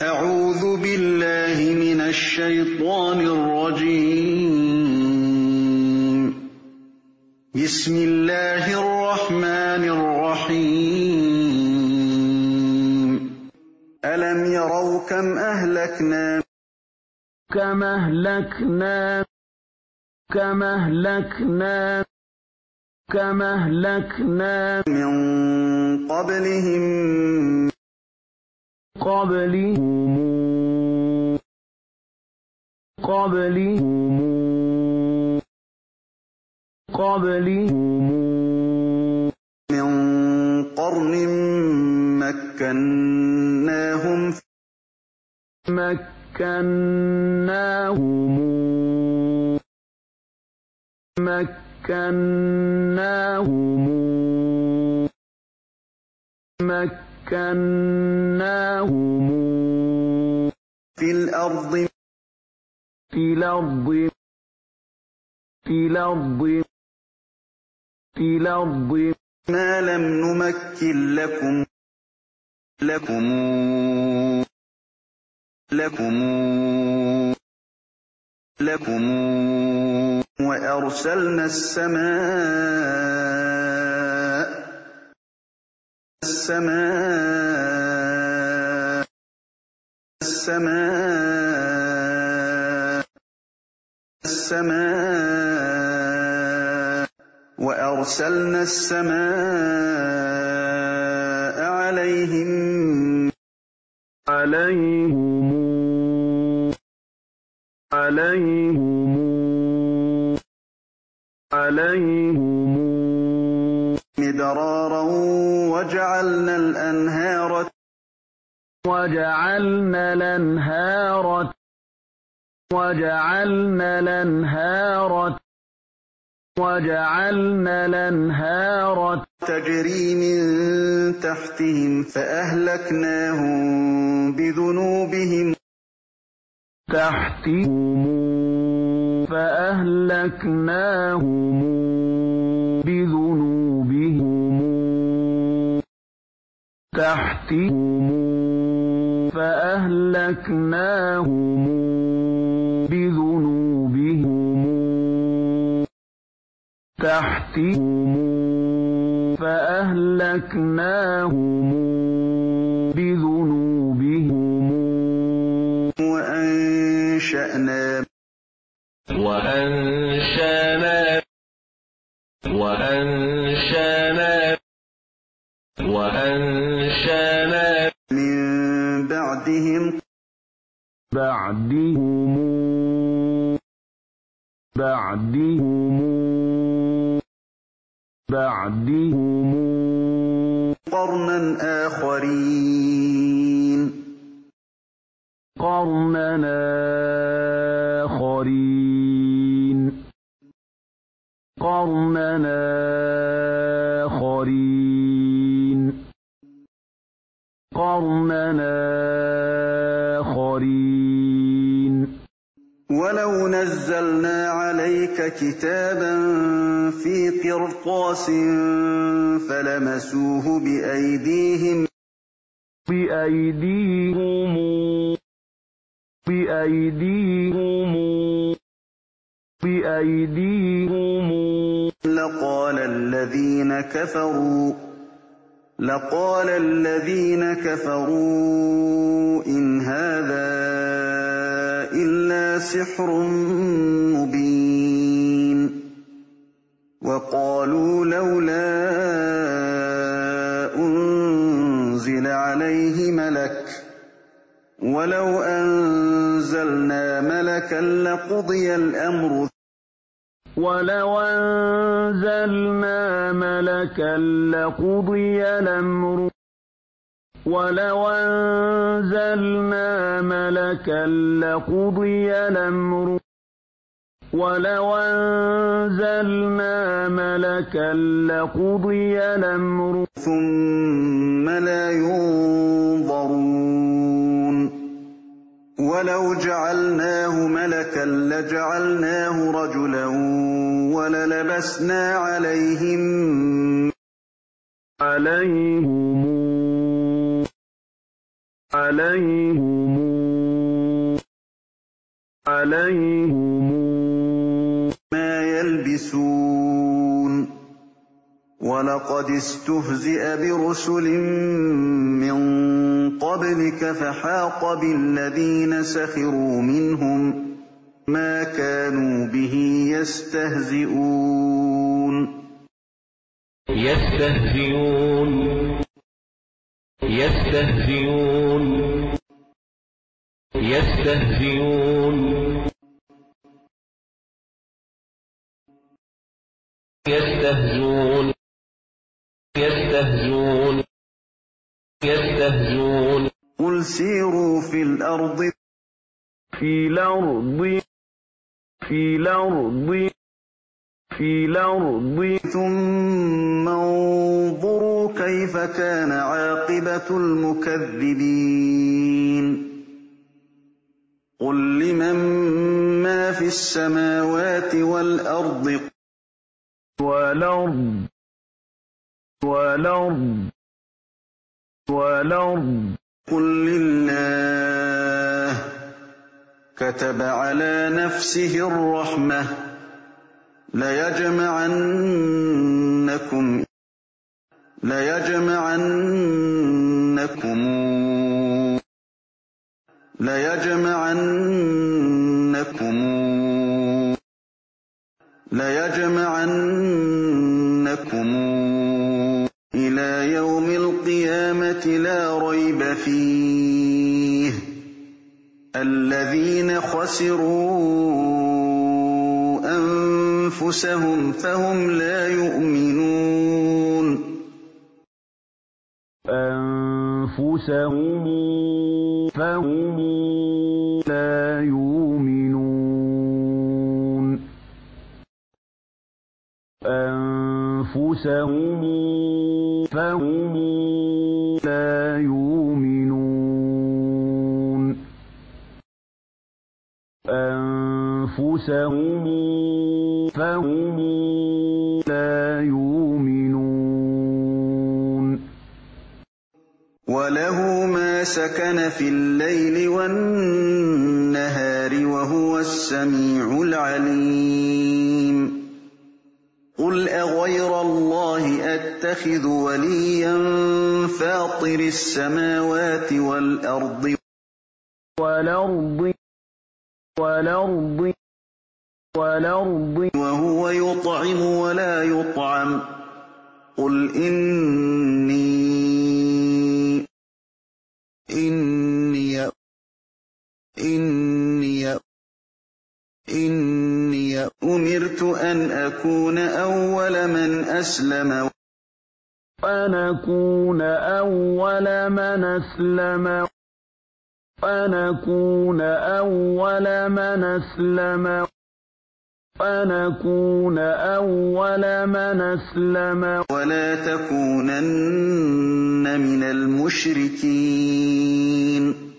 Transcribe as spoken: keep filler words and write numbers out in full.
أعوذ بالله من الشيطان الرجيم. بسم الله الرحمن الرحيم. ألم يروا كم أهلكنا كم أهلكنا كم أهلكنا كم أهلكنا من قبلهم قبلهم قبلهم قبلهم من قرن مكناهم مكناهم مكناهم مكناهم في الأرض في الأرض في الأرض في الأرض ما لم نمكن لكم لكم لكم لكم وأرسلنا السماء السماء السماء السماء وأرسلنا السماء عليهم عليهم عليهم عليهم مدرارا وجعلنا الأنهار وجعلنا الأنهار وجعلنا الأنهار وجعلنا الأنهار تجري من تحتهم فأهلكناهم بذنوبهم تحتهم فأهلكناهم بذنوبهم تحتهم فأهلكناهم بذنوبهم تحتهم فأهلكناهم بذنوبهم وأنشأنا وأنشأنا وأنشأنا وأنشأنا من بعدهم بعدهم بعدهم بعدهم قرنا آخرين قرنا آخرين قرنا آخرين قرنا آخرين ولو نزلنا عليك كتابا في قرطاس فلمسوه بأيديهم بأيديهم بأيديهم بأيديهم لقال الذين كفروا لقال الذين كفروا إن هذا إلا سحر مبين وقالوا لولا أنزل عليه ملك ولو أنزلنا ملكا لقضي الأمر ولو أنزلنا ملكا لقضي الأمر ولو أنزلنا ملكا لقضي الأمر ولو أنزلنا ملكا لقضي الأمر ثم لا ينظرون ولو جعلناه ملكا لجعلناه رجلا وللبسنا عليهم عليهم عليهم عليهم ما يلبسون ولقد استهزئ برسل من قبلك فحاق بالذين سخروا منهم ما كانوا به يستهزئون يستهزئون يستهزئون يستهزئون يستهزئون يستهزئون يستهزئون قل سيروا في الأرض في الأرض في الأرض في الأرض ثم انظروا كيف كان عاقبة المكذبين قل لمن ما في السماوات والأرض والأرض والأرض والأرض قل لله كتب على نفسه الرحمة ليجمعنكم ليجمعنكم ليجمعنكم ليجمعنكم إلى يوم القيامة لا ريب فيه الذين خسروا أنفسهم فهم لا يؤمنون أنفسهم فهم لا يؤمنون أنفسهم فهم لا يؤمنون أنفسهم فهم لا يؤمنون وله ما سكن في الليل والنهار وهو السميع العليم قل أغير الله أتخذ وليا فاطر السماوات والأرض والأرض والأرض والأرض وهو يطعم ولا يطعم قل إني إني إني إني أمرت أن أكون أول من أسلم أن أكون أول من أسلم أن أكون أول من أسلم أن أكون أول من أسلم ولا تكونن من المشركين